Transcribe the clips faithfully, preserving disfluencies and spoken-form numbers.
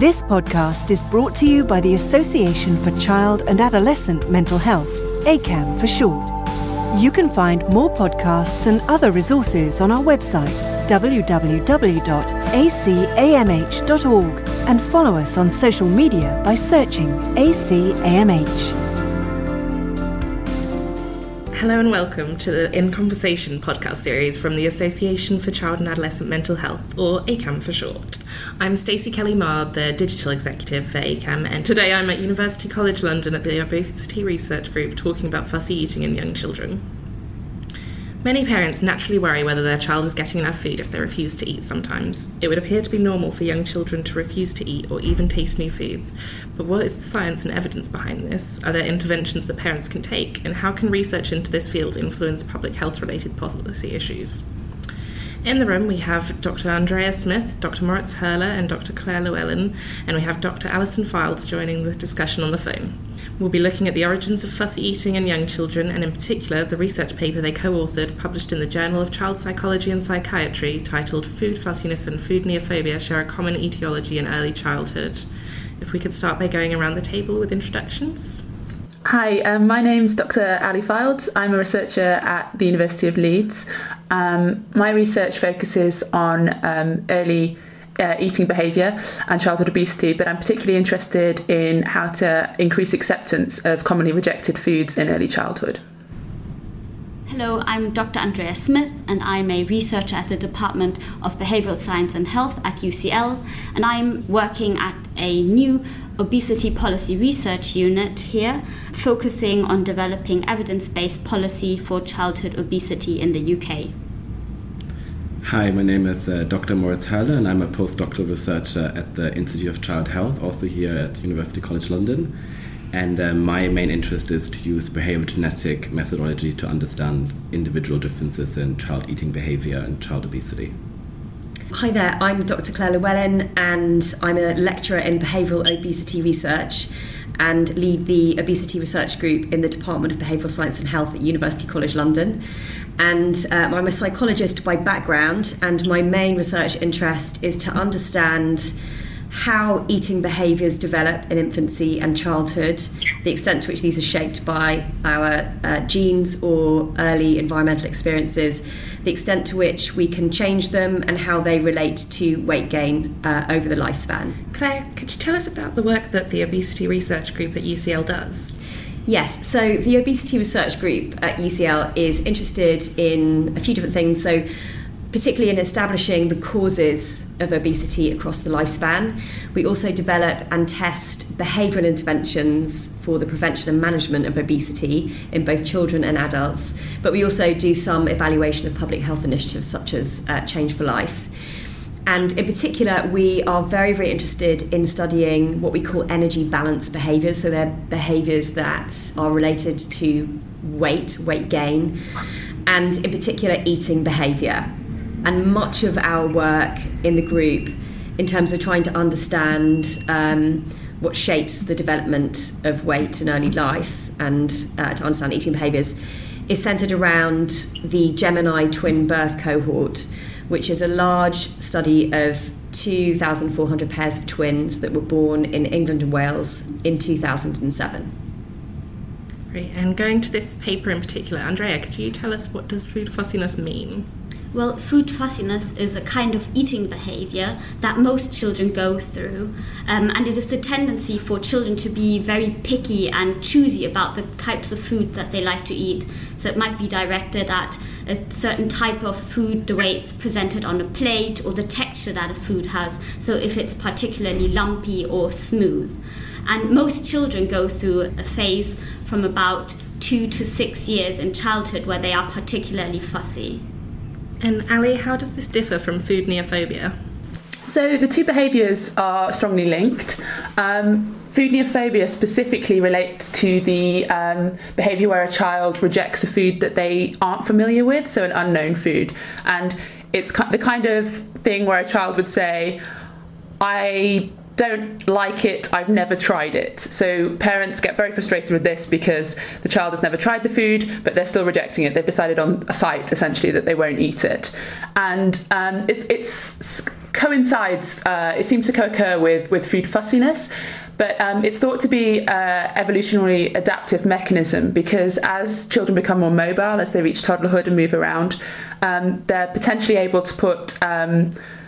This podcast is brought to you by the Association for Child and Adolescent Mental Health, A C A M for short. You can find more podcasts and other resources on our website, w w w dot a c a m h dot org, and follow us on social media by searching A C A M H. Hello and welcome to the In Conversation podcast series from the Association for Child and Adolescent Mental Health, or A C A M for short. I'm Stacey Kelly-Marr, the Digital Executive for A C A M, and today I'm at University College London at the Obesity Research Group talking about fussy eating in young children. Many parents naturally worry whether their child is getting enough food if they refuse to eat sometimes. It would appear to be normal for young children to refuse to eat or even taste new foods. But what is the science and evidence behind this? Are there interventions that parents can take? And how can research into this field influence public health-related policy issues? In the room we have Doctor Andrea Smith, Doctor Moritz Herrle and Doctor Claire Llewellyn, and we have Doctor Alison Fildes joining the discussion on the phone. We'll be looking at the origins of fussy eating in young children, and in particular the research paper they co-authored published in the Journal of Child Psychology and Psychiatry titled Food Fussiness and Food Neophobia Share a Common Etiology in Early Childhood. If we could start by going around the table with introductions. Hi, um, my name's Doctor Ali Fildes. I'm a researcher at the University of Leeds. Um, my research focuses on um, early uh, eating behaviour and childhood obesity, but I'm particularly interested in how to increase acceptance of commonly rejected foods in early childhood. Hello, I'm Doctor Andrea Smith, and I'm a researcher at the Department of Behavioural Science and Health at U C L, and I'm working at a new obesity policy research unit here, focusing on developing evidence-based policy for childhood obesity in the U K. Hi, my name is uh, Doctor Moritz Herrle, and I'm a postdoctoral researcher at the Institute of Child Health, also here at University College London. And uh, my main interest is to use behavioral genetic methodology to understand individual differences in child eating behaviour and child obesity. Hi there, I'm Doctor Claire Llewellyn, and I'm a lecturer in behavioural obesity research and lead the obesity research group in the Department of Behavioural Science and Health at University College London. And um, I'm a psychologist by background, and my main research interest is to understand how eating behaviours develop in infancy and childhood, the extent to which these are shaped by our uh, genes or early environmental experiences, the extent to which we can change them, and how they relate to weight gain uh, over the lifespan. Claire, could you tell us about the work that the Obesity Research Group at U C L does? Yes, so the Obesity Research Group at U C L is interested in a few different things. So particularly in establishing the causes of obesity across the lifespan. We also develop and test behavioural interventions for the prevention and management of obesity in both children and adults, but we also do some evaluation of public health initiatives such as uh, Change for Life. And in particular, we are very, very interested in studying what we call energy balance behaviours. So they're behaviours that are related to weight, weight gain, and in particular eating behaviour. And much of our work in the group, in terms of trying to understand um, what shapes the development of weight in early life and uh, to understand eating behaviours, is centred around the Gemini twin birth cohort, which is a large study of two thousand four hundred pairs of twins that were born in England and Wales in two thousand seven. Great. And going to this paper in particular, Andrea, could you tell us what does food fussiness mean? Well, food fussiness is a kind of eating behaviour that most children go through, um, and it is the tendency for children to be very picky and choosy about the types of food that they like to eat. So it might be directed at a certain type of food, the way it's presented on a plate, or the texture that a food has, so if it's particularly lumpy or smooth. And most children go through a phase from about two to six years in childhood where they are particularly fussy. And Ali, how does this differ from food neophobia? So the two behaviours are strongly linked. Um, food neophobia specifically relates to the um, behaviour where a child rejects a food that they aren't familiar with, so an unknown food. And it's the kind of thing where a child would say, I don't like it, I've never tried it. So parents get very frustrated with this because the child has never tried the food, but they're still rejecting it. They've decided on a site, essentially, that they won't eat it. And um, it's, it's coincides, uh, it seems to co-occur with, with food fussiness. But um, it's thought to be an evolutionarily adaptive mechanism because as children become more mobile, as they reach toddlerhood and move around, um, they're potentially able to put um,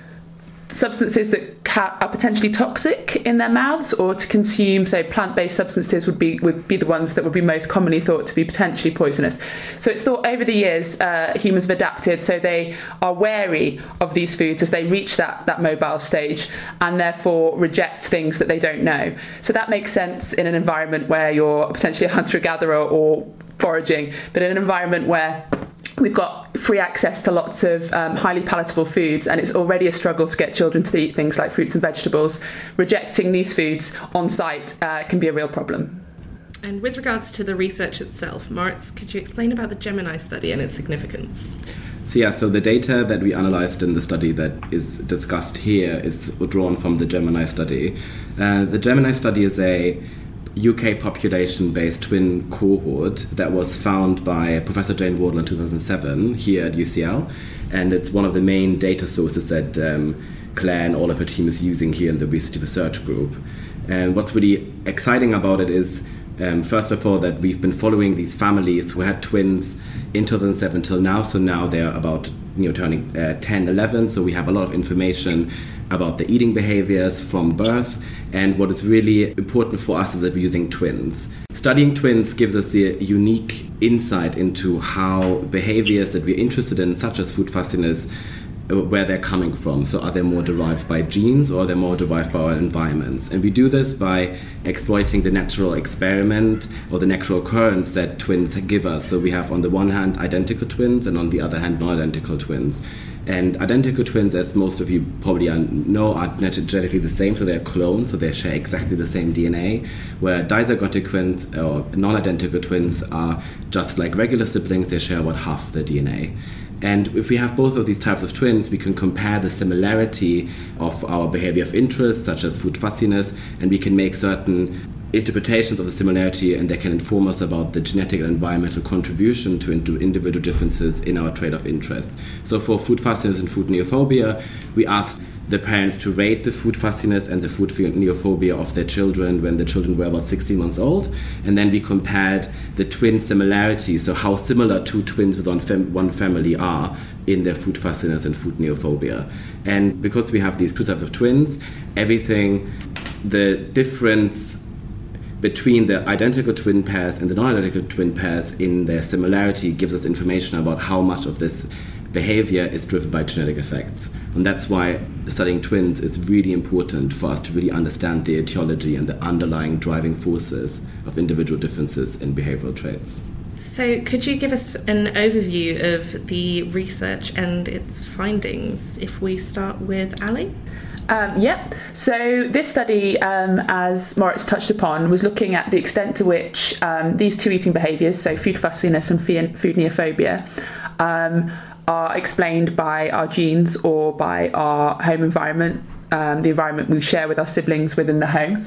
substances that ca- are potentially toxic in their mouths, or to consume, so plant-based substances would be would be the ones that would be most commonly thought to be potentially poisonous. So it's thought over the years uh, humans have adapted so they are wary of these foods as they reach that, that mobile stage and therefore reject things that they don't know. So that makes sense in an environment where you're potentially a hunter-gatherer or foraging, but in an environment where we've got free access to lots of um, highly palatable foods, and it's already a struggle to get children to eat things like fruits and vegetables. Rejecting these foods on site uh, can be a real problem. And with regards to the research itself, Moritz, could you explain about the Gemini study and its significance? So yeah, so the data that we analysed in the study that is discussed here is drawn from the Gemini study. Uh, the Gemini study is a U K population-based twin cohort that was found by Professor Jane Wardle in two thousand seven here at U C L, and it's one of the main data sources that um, Claire and all of her team is using here in the obesity research group. And what's really exciting about it is, um, first of all, that we've been following these families who had twins in two thousand seven till now, so now they're about you know turning uh, ten, eleven, so we have a lot of information about the eating behaviors from birth, and what is really important for us is that we're using twins. Studying twins gives us a unique insight into how behaviors that we're interested in, such as food fussiness, where they're coming from. So are they more derived by genes or are they more derived by our environments? And we do this by exploiting the natural experiment or the natural occurrence that twins give us. So we have on the one hand identical twins and on the other hand non-identical twins. And identical twins, as most of you probably know, are genetically the same, so they're clones, so they share exactly the same D N A, where dizygotic twins or non-identical twins are just like regular siblings, they share about half the D N A. And if we have both of these types of twins, we can compare the similarity of our behavior of interest, such as food fussiness, and we can make certain interpretations of the similarity, and they can inform us about the genetic and environmental contribution to individual differences in our trait of interest. So for food fussiness and food neophobia, we asked the parents to rate the food fussiness and the food neophobia of their children when the children were about sixteen months old, and then we compared the twin similarities, so how similar two twins within fam- one family are in their food fussiness and food neophobia. And because we have these two types of twins, everything, the difference between the identical twin pairs and the non-identical twin pairs in their similarity gives us information about how much of this behavior is driven by genetic effects. And that's why studying twins is really important for us to really understand the etiology and the underlying driving forces of individual differences in behavioral traits. So could you give us an overview of the research and its findings, if we start with Ali? Um, yeah, so this study, um, as Moritz touched upon, was looking at the extent to which um, these two eating behaviours, so food fussiness and food neophobia, um, are explained by our genes or by our home environment, um, the environment we share with our siblings within the home.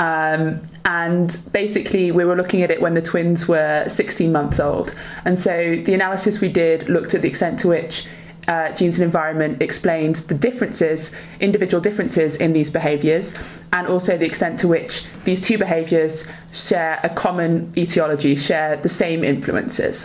Um, and basically we were looking at it when the twins were sixteen months old. And so the analysis we did looked at the extent to which Uh, genes and environment explained the differences, individual differences in these behaviours, and also the extent to which these two behaviours share a common etiology, share the same influences.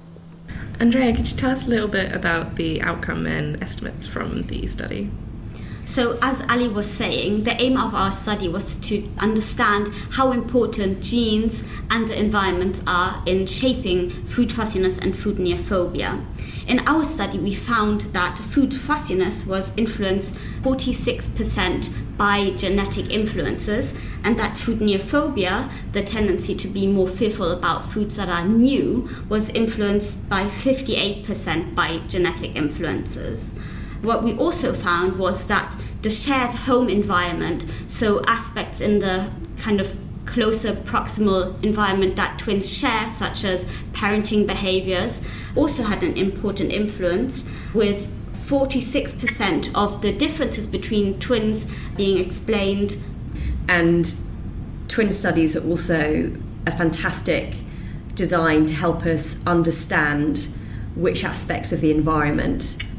Andrea, could you tell us a little bit about the outcome and estimates from the study? So, as Ali was saying, the aim of our study was to understand how important genes and the environment are in shaping food fussiness and food neophobia. In our study, we found that food fussiness was influenced forty-six percent by genetic influences, and that food neophobia, the tendency to be more fearful about foods that are new, was influenced by fifty-eight percent by genetic influences. What we also found was that the shared home environment, so aspects in the kind of closer proximal environment that twins share, such as parenting behaviors, also had an important influence, with forty-six percent of the differences between twins being explained. And twin studies are also a fantastic design to help us understand which aspects of the environment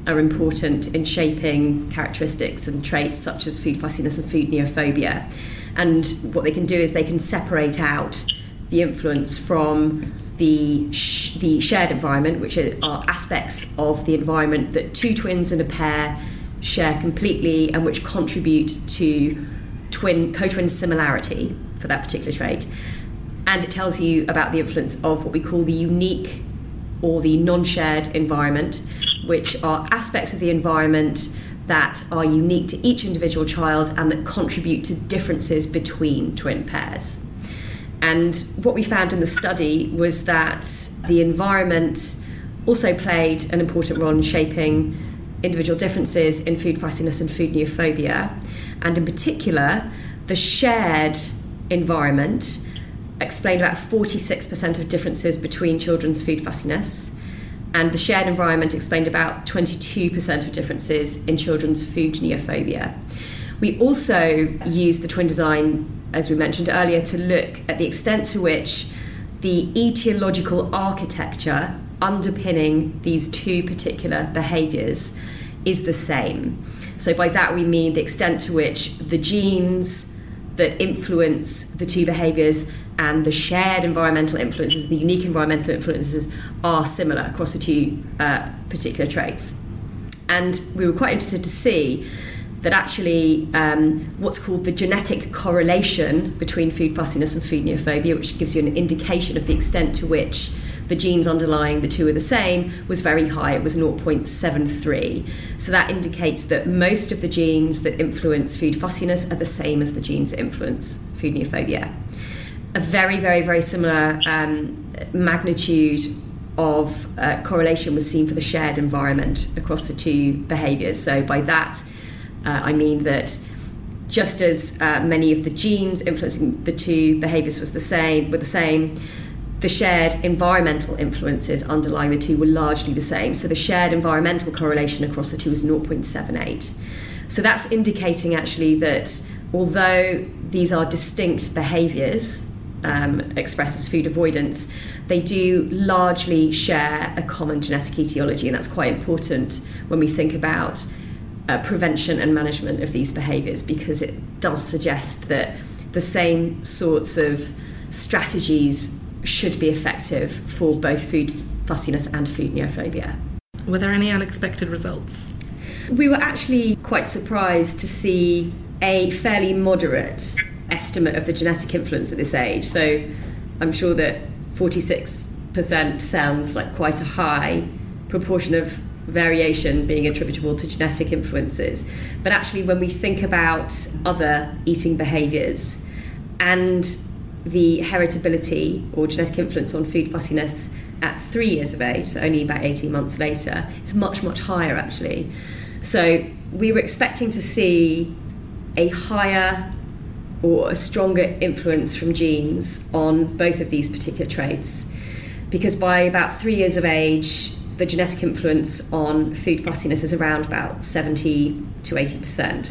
are important in shaping characteristics and traits such as food fussiness and food neophobia. And what they can do is they can separate out the influence from the sh- the shared environment, which are, are aspects of the environment that two twins and a pair share completely and which contribute to twin co-twin similarity for that particular trait. And it tells you about the influence of what we call the unique or the non-shared environment, which are aspects of the environment that are unique to each individual child and that contribute to differences between twin pairs. And what we found in the study was that the environment also played an important role in shaping individual differences in food fussiness and food neophobia. And in particular, the shared environment explained about forty-six percent of differences between children's food fussiness, and the shared environment explained about twenty-two percent of differences in children's food neophobia. We also used the twin design, as we mentioned earlier, to look at the extent to which the etiological architecture underpinning these two particular behaviours is the same. So by that we mean the extent to which the genes that influence the two behaviours and the shared environmental influences, the unique environmental influences, are similar across the two uh, particular traits. And we were quite interested to see that actually um, what's called the genetic correlation between food fussiness and food neophobia, which gives you an indication of the extent to which the genes underlying the two are the same, was very high. It was zero point seven three. So that indicates that most of the genes that influence food fussiness are the same as the genes that influence food neophobia. A very, very, very similar um, magnitude of uh, correlation was seen for the shared environment across the two behaviours. So by that, uh, I mean that just as uh, many of the genes influencing the two behaviours was the same, were the same, the shared environmental influences underlying the two were largely the same. So the shared environmental correlation across the two was zero point seven eight. So that's indicating actually that although these are distinct behaviours, um, expressed as food avoidance, they do largely share a common genetic etiology, and that's quite important when we think about uh, prevention and management of these behaviours, because it does suggest that the same sorts of strategies should be effective for both food fussiness and food neophobia. Were there any unexpected results? We were actually quite surprised to see a fairly moderate estimate of the genetic influence at this age. So I'm sure that forty-six percent sounds like quite a high proportion of variation being attributable to genetic influences. But actually, when we think about other eating behaviours and the heritability or genetic influence on food fussiness at three years of age, so only about eighteen months later, it's much, much higher actually. So we were expecting to see a higher or a stronger influence from genes on both of these particular traits, because by about three years of age, the genetic influence on food fussiness is around about seventy to eighty percent.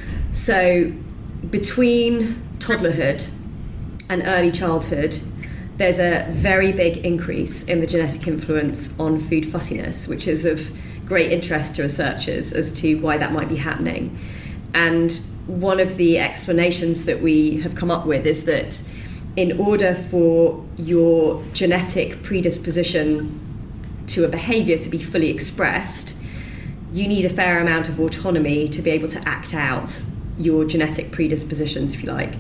So between toddlerhood and early childhood, there's a very big increase in the genetic influence on food fussiness, which is of great interest to researchers as to why that might be happening. And one of the explanations that we have come up with is that in order for your genetic predisposition to a behaviour to be fully expressed, you need a fair amount of autonomy to be able to act out your genetic predispositions, if you like.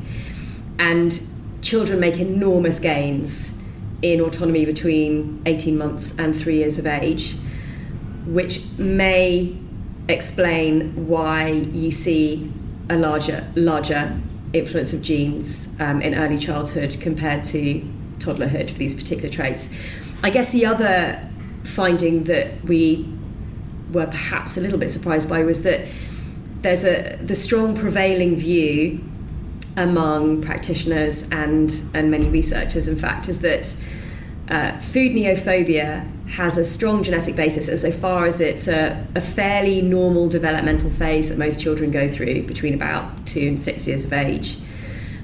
And children make enormous gains in autonomy between eighteen months and three years of age, which may explain why you see a larger larger influence of genes um, in early childhood compared to toddlerhood for these particular traits. I guess the other finding that we were perhaps a little bit surprised by was that there's a the strong prevailing view among practitioners and, and many researchers, in fact, is that uh, food neophobia has a strong genetic basis insofar as it's a, a fairly normal developmental phase that most children go through between about two and six years of age.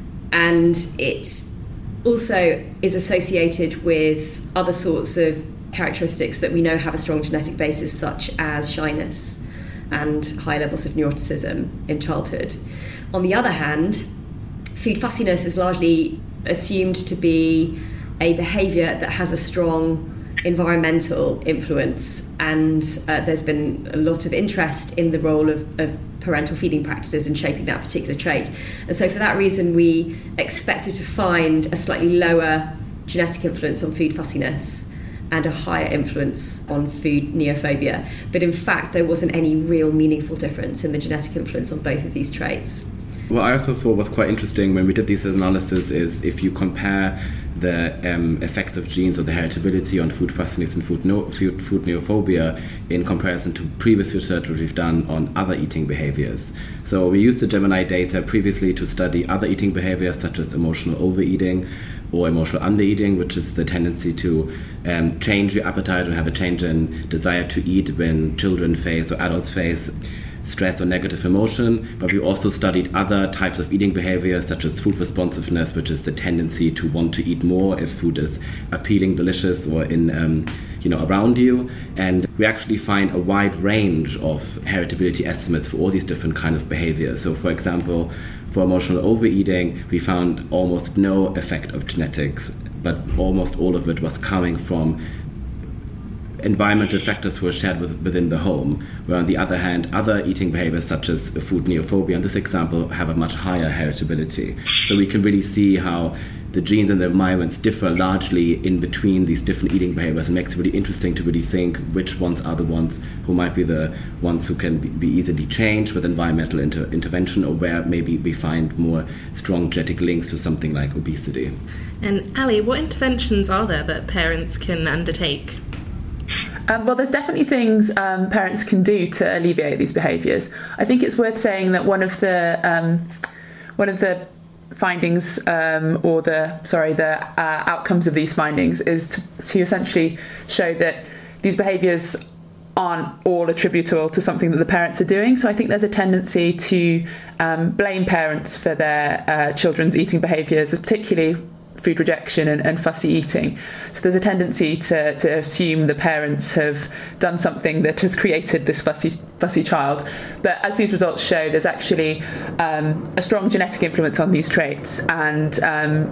And it also is associated with other sorts of characteristics that we know have a strong genetic basis, such as shyness and high levels of neuroticism in childhood. On the other hand, food fussiness is largely assumed to be a behaviour that has a strong environmental influence, and uh, there's been a lot of interest in the role of, of parental feeding practices in shaping that particular trait. And so for that reason, we expected to find a slightly lower genetic influence on food fussiness and a higher influence on food neophobia. But in fact, there wasn't any real meaningful difference in the genetic influence on both of these traits. What I also thought was quite interesting when we did this analysis is if you compare the um, effects of genes or the heritability on food fussiness and food, no, food, food neophobia in comparison to previous research which we've done on other eating behaviors. So we used the Gemini data previously to study other eating behaviors such as emotional overeating or emotional undereating, which is the tendency to um, change your appetite or have a change in desire to eat when children face or adults face stress or negative emotion. But we also studied other types of eating behaviors such as food responsiveness, which is the tendency to want to eat more if food is appealing, delicious, or in um, you know around you. And we actually find a wide range of heritability estimates for all these different kind of behaviors. So for example, for emotional overeating, we found almost no effect of genetics, but almost all of it was coming from environmental factors were shared with, within the home, where on the other hand, other eating behaviors such as food neophobia in this example have a much higher heritability. So we can really see how the genes and the environments differ largely in between these different eating behaviors. It makes it really interesting to really think which ones are the ones who might be the ones who can be, be easily changed with environmental inter- intervention, or where maybe we find more strong genetic links to something like obesity. And Ali, what interventions are there that parents can undertake? Um, well, there's definitely things um, parents can do to alleviate these behaviours. I think it's worth saying that one of the um, one of the findings, um, or the sorry, the uh, outcomes of these findings is to, to essentially show that these behaviours aren't all attributable to something that the parents are doing. So I think there's a tendency to um, blame parents for their uh, children's eating behaviours, particularly food rejection and, and fussy eating. So there's a tendency to, to assume the parents have done something that has created this fussy fussy child. But as these results show, there's actually um, a strong genetic influence on these traits, and um,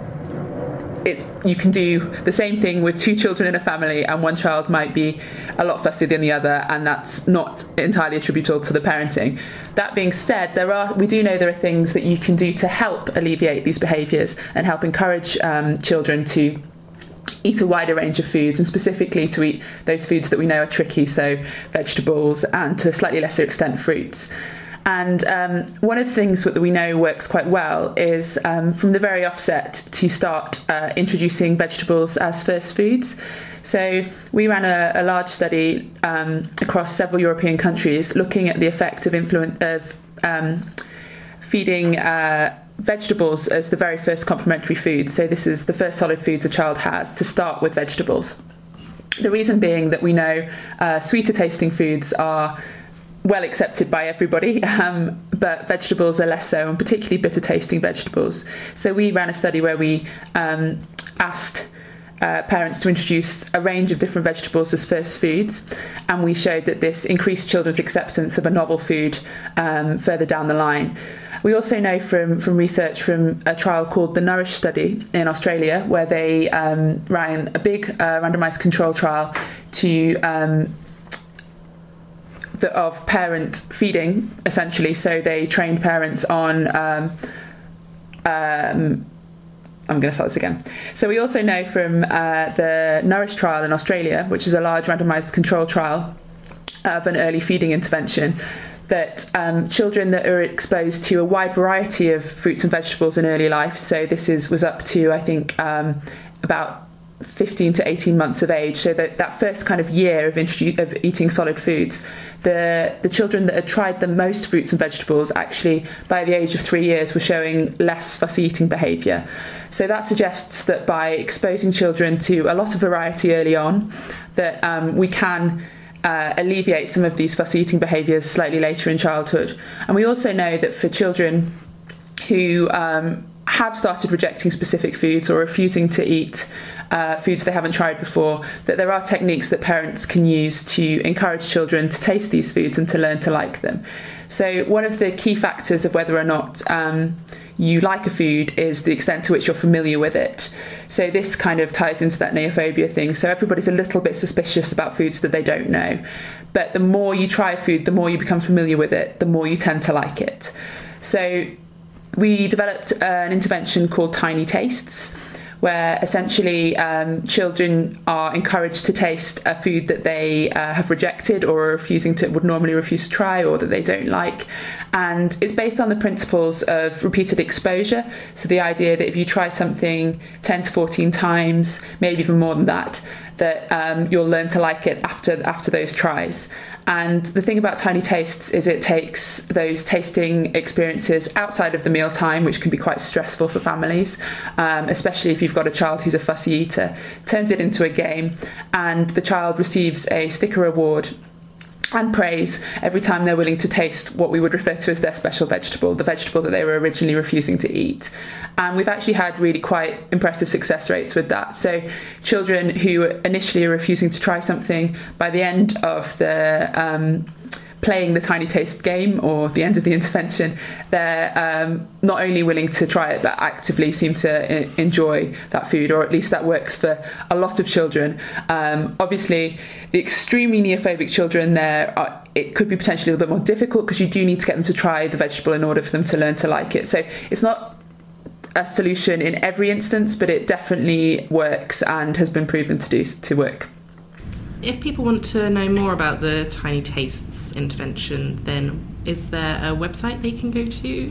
it's you can do the same thing with two children in a family, and one child might be a lot fussier than the other, and that's not entirely attributable to the parenting. That being said, there are we do know there are things that you can do to help alleviate these behaviours and help encourage um, children to eat a wider range of foods, and specifically to eat those foods that we know are tricky, so vegetables, and to a slightly lesser extent fruits. And um, one of the things that we know works quite well is um, from the very offset to start uh, introducing vegetables as first foods. So we ran a, a large study um, across several European countries looking at the effect of influence of um, feeding uh, vegetables as the very first complementary food. So this is the first solid foods a child has, to start with vegetables. The reason being that we know uh, sweeter tasting foods are well accepted by everybody, um, but vegetables are less so, and particularly bitter tasting vegetables. So we ran a study where we um, asked uh, parents to introduce a range of different vegetables as first foods, and we showed that this increased children's acceptance of a novel food um, further down the line. We also know from, from research from a trial called the Nourish study in Australia, where they um, ran a big uh, randomised control trial to um, The, of parent feeding, essentially. So they trained parents on um, um, I'm going to start this again. So we also know from uh, the Nourish trial in Australia, which is a large randomised control trial of an early feeding intervention, that um, children that are exposed to a wide variety of fruits and vegetables in early life, so this is was up to I think um, about fifteen to eighteen months of age, so that, that first kind of year of, introdu- of eating solid foods, the the children that had tried the most fruits and vegetables actually by the age of three years were showing less fussy eating behaviour. So that suggests that by exposing children to a lot of variety early on, that um, we can uh, alleviate some of these fussy eating behaviours slightly later in childhood. And we also know that for children who um, have started rejecting specific foods or refusing to eat uh, foods they haven't tried before, that there are techniques that parents can use to encourage children to taste these foods and to learn to like them. So one of the key factors of whether or not um, you like a food is the extent to which you're familiar with it. So this kind of ties into that neophobia thing. So everybody's a little bit suspicious about foods that they don't know. But the more you try food, the more you become familiar with it, the more you tend to like it. So we developed an intervention called Tiny Tastes, where essentially um, children are encouraged to taste a food that they uh, have rejected or are refusing to, would normally refuse to try, or that they don't like. And it's based on the principles of repeated exposure. So the idea that if you try something ten to fourteen times, maybe even more than that, that um, you'll learn to like it after after those tries. And the thing about Tiny Tastes is it takes those tasting experiences outside of the mealtime, which can be quite stressful for families, um, especially if you've got a child who's a fussy eater, turns it into a game, and the child receives a sticker reward and praise every time they're willing to taste what we would refer to as their special vegetable, the vegetable that they were originally refusing to eat. And we've actually had really quite impressive success rates with that. So children who initially are refusing to try something, by the end of the um, playing the Tiny Taste game or the end of the intervention, they're um, not only willing to try it, but actively seem to I- enjoy that food, or at least that works for a lot of children. Um, obviously, the extremely neophobic children, there are, it could be potentially a little bit more difficult because you do need to get them to try the vegetable in order for them to learn to like it. So it's not a solution in every instance, but it definitely works and has been proven to do to work. If people want to know more about the Tiny Tastes intervention, then is there a website they can go to?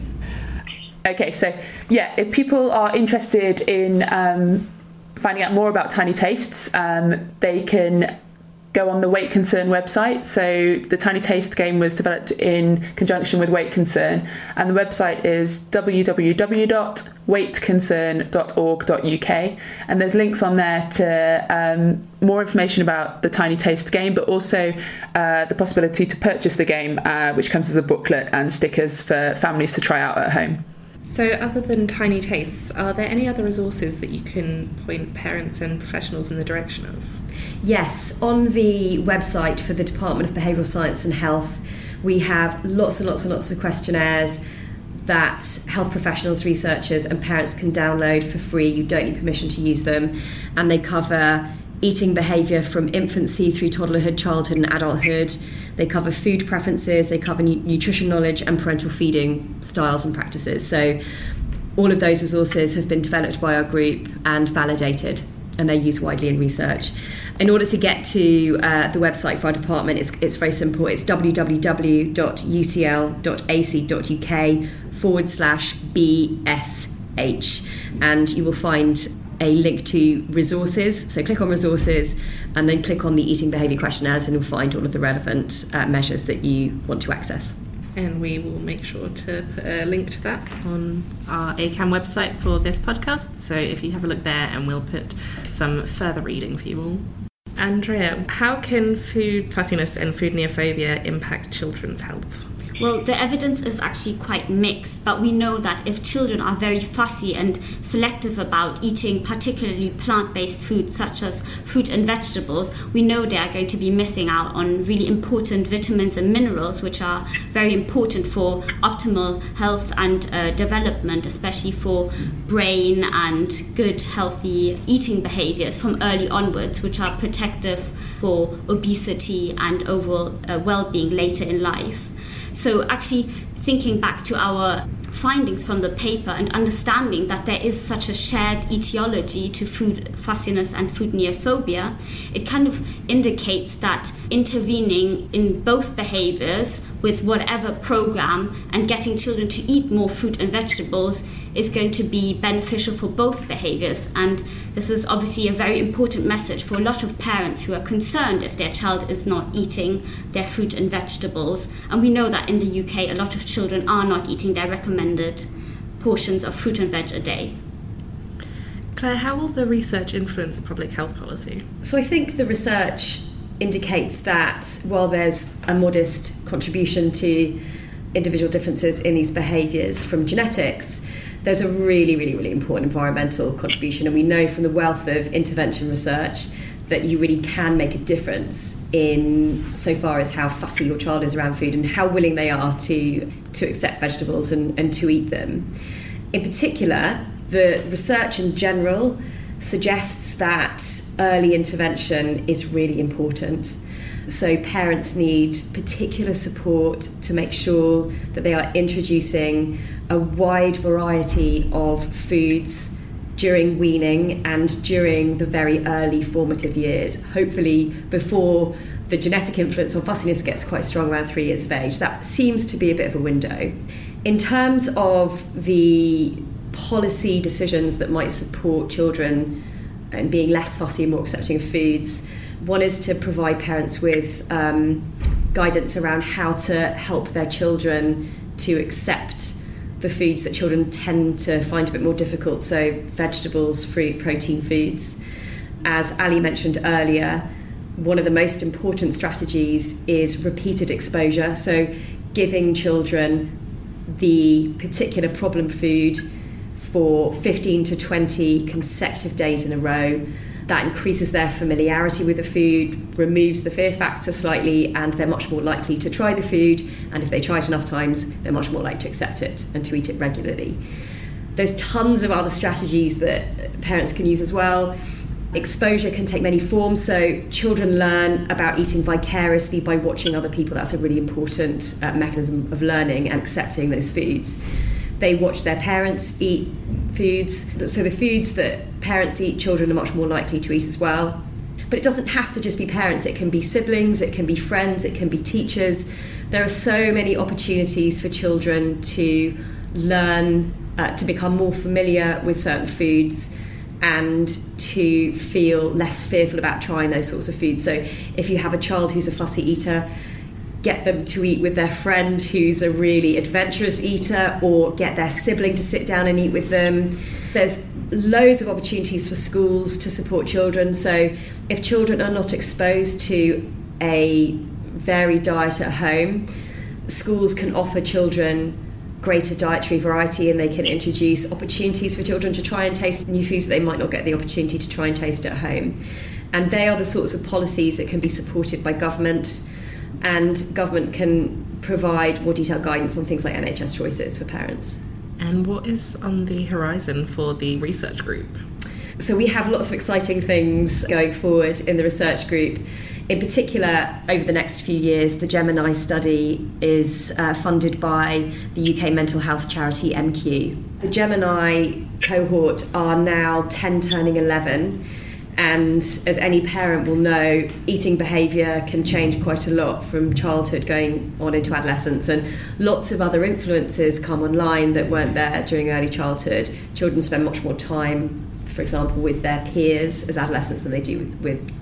Okay, so yeah, if people are interested in um, finding out more about Tiny Tastes, um, they can go on the Weight Concern website. So the Tiny Taste game was developed in conjunction with Weight Concern, and the website is w w w dot weight concern dot org dot u k, and there's links on there to um, more information about the Tiny Taste game, but also uh, the possibility to purchase the game, uh, which comes as a booklet and stickers for families to try out at home. So other than Tiny Tastes, are there any other resources that you can point parents and professionals in the direction of? Yes, on the website for the Department of Behavioural Science and Health, we have lots and lots and lots of questionnaires that health professionals, researchers and parents can download for free. You don't need permission to use them, and they cover eating behaviour from infancy through toddlerhood, childhood and adulthood. They cover food preferences, they cover nu- nutrition knowledge and parental feeding styles and practices. So all of those resources have been developed by our group and validated, and they're used widely in research. In order to get to uh, the website for our department, it's, it's very simple. It's w w w dot u c l dot a c dot u k forward slash B S H, and you will find a link to resources. So click on resources and then click on the eating behaviour questionnaires, and you'll find all of the relevant uh, measures that you want to access. And we will make sure to put a link to that on our A C A M website for this podcast. So if you have a look there, and we'll put some further reading for you all. Andrea, how can food fussiness and food neophobia impact children's health? Well, the evidence is actually quite mixed, but we know that if children are very fussy and selective about eating particularly plant-based foods such as fruit and vegetables, we know they are going to be missing out on really important vitamins and minerals, which are very important for optimal health and uh, development, especially for brain and good, healthy eating behaviors from early onwards, which are protective for obesity and overall uh, well-being later in life. So actually thinking back to our findings from the paper and understanding that there is such a shared etiology to food fussiness and food neophobia, it kind of indicates that intervening in both behaviors with whatever program and getting children to eat more fruit and vegetables is going to be beneficial for both behaviors. And this is obviously a very important message for a lot of parents who are concerned if their child is not eating their fruit and vegetables. And we know that in the U K a lot of children are not eating their recommended portions of fruit and veg a day. Claire, how will the research influence public health policy? So I think the research indicates that while there's a modest contribution to individual differences in these behaviours from genetics, there's a really, really, really important environmental contribution, and we know from the wealth of intervention research that you really can make a difference in so far as how fussy your child is around food and how willing they are to to accept vegetables and, and to eat them. In particular, the research in general suggests that early intervention is really important. So parents need particular support to make sure that they are introducing a wide variety of foods during weaning and during the very early formative years, hopefully before the genetic influence on fussiness gets quite strong around three years of age. That seems to be a bit of a window. In terms of the policy decisions that might support children in being less fussy and more accepting of foods, one is to provide parents with um, guidance around how to help their children to accept the foods that children tend to find a bit more difficult, so vegetables, fruit, protein foods. As Ali mentioned earlier, one of the most important strategies is repeated exposure, so giving children the particular problem food for fifteen to twenty consecutive days in a row. That increases their familiarity with the food, removes the fear factor slightly, and they're much more likely to try the food, and if they try it enough times, they're much more likely to accept it and to eat it regularly. There's tons of other strategies that parents can use as well. Exposure can take many forms, so children learn about eating vicariously by watching other people. That's a really important uh, mechanism of learning and accepting those foods. They watch their parents eat foods, so the foods that parents eat, children are much more likely to eat as well. But it doesn't have to just be parents, it can be siblings, it can be friends, it can be teachers. There are so many opportunities for children to learn, uh, to become more familiar with certain foods and to feel less fearful about trying those sorts of foods. So if you have a child who's a fussy eater, get them to eat with their friend who's a really adventurous eater, or get their sibling to sit down and eat with them. There's loads of opportunities for schools to support children. So if children are not exposed to a varied diet at home, schools can offer children greater dietary variety, and they can introduce opportunities for children to try and taste new foods that they might not get the opportunity to try and taste at home. And they are the sorts of policies that can be supported by government, and government can provide more detailed guidance on things like N H S choices for parents. And what is on the horizon for the research group? So we have lots of exciting things going forward in the research group. In particular, over the next few years, the Gemini study is uh, funded by the U K mental health charity M Q. The Gemini cohort are now ten turning eleven, and as any parent will know, eating behaviour can change quite a lot from childhood going on into adolescence, and lots of other influences come online that weren't there during early childhood. Children spend much more time, for example, with their peers as adolescents than they do with, with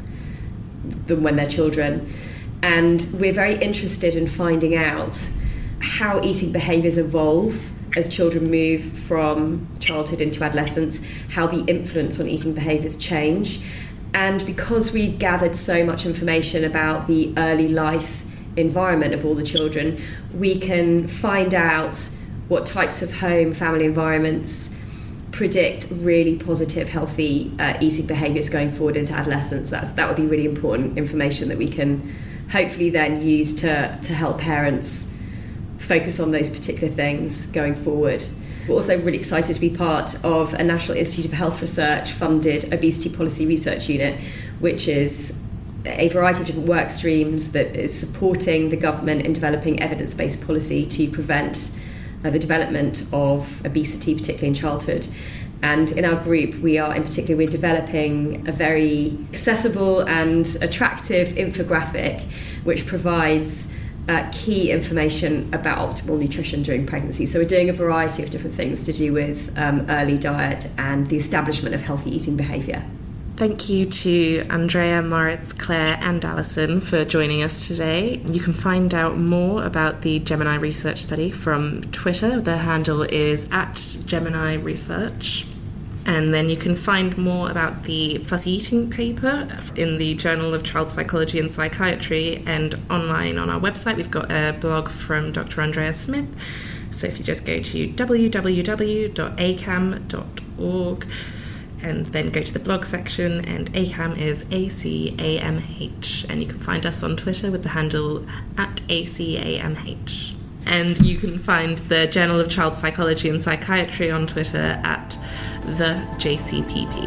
than when they're children. And we're very interested in finding out how eating behaviours evolve as children move from childhood into adolescence, how the influence on eating behaviours change. And because we've gathered so much information about the early life environment of all the children, we can find out what types of home, family environments predict really positive, healthy uh, eating behaviours going forward into adolescence. That's, that would be really important information that we can hopefully then use to, to help parents focus on those particular things going forward. We're also really excited to be part of a National Institute of Health Research funded obesity policy research unit, which is a variety of different work streams that is supporting the government in developing evidence-based policy to prevent uh, the development of obesity, particularly in childhood. And in our group, we are in particular, we're developing a very accessible and attractive infographic which provides Uh, key information about optimal nutrition during pregnancy. So we're doing a variety of different things to do with um, early diet and the establishment of healthy eating behaviour. Thank you to Andrea, Moritz, Claire and Alison for joining us today. You can find out more about the Gemini research study from Twitter. The handle is at Gemini Research. And then you can find more about the fussy eating paper in the Journal of Child Psychology and Psychiatry, and online on our website. We've got a blog from Doctor Andrea Smith. So if you just go to w w w dot a c a m dot org and then go to the blog section, and A C A M is A C A M H, and you can find us on Twitter with the handle at A C A M H. And you can find the Journal of Child Psychology and Psychiatry on Twitter at the J C P P.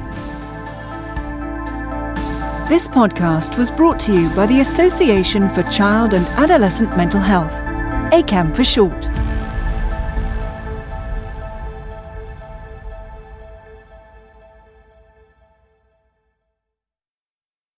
This podcast was brought to you by the Association for Child and Adolescent Mental Health, A C A M for short.